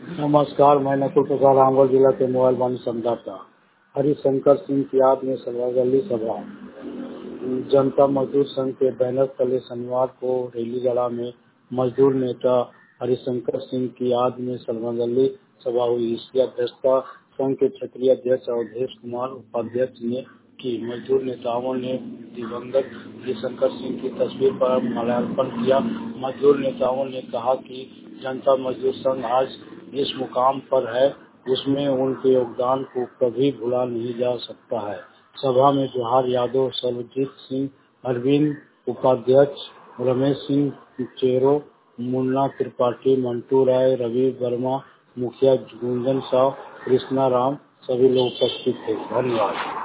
नमस्कार, मैं नकुल प्रसाद रामगढ़ जिला के मोबाइल वाणी संवाददाता। हरिशंकर सिंह की याद में श्रद्धांजलि सभा। जनता मजदूर संघ के बैनर तले शनिवार को रेलीगढ़ा में मजदूर नेता हरिशंकर सिंह की याद में श्रद्धांजलि सभा हुई। इसकी अध्यक्षता संघ के क्षेत्रीय अध्यक्ष अवधेश कुमार उपाध्यक्ष ने की। मजदूर नेताओं ने दिवंगत हरिशंकर सिंह की तस्वीर पर माल्यार्पण किया। मजदूर नेताओं ने कहा कि जनता मजदूर संघ आज जिस मुकाम पर है उसमें उनके योगदान को कभी भुला नहीं जा सकता है। सभा में जोहार यादव, सर्वजीत सिंह, अरविंद उपाध्यक्ष, रमेश सिंह चेरो, मुन्ना त्रिपाठी, मंटू राय, रवि वर्मा, मुखिया गुंजन साव, कृष्णा राम सभी लोग उपस्थित थे। धन्यवाद।